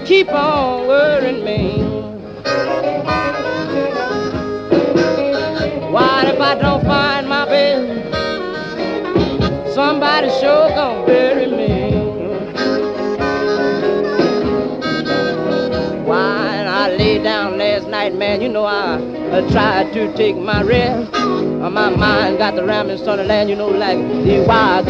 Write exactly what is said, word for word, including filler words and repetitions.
keep on worrying me. Why, if I don't find my baby, somebody sure gonna bury me. Why, I lay down last night, man, you know I, I tried to take my rest. Uh, my mind got the rambling son of land, you know, like the wild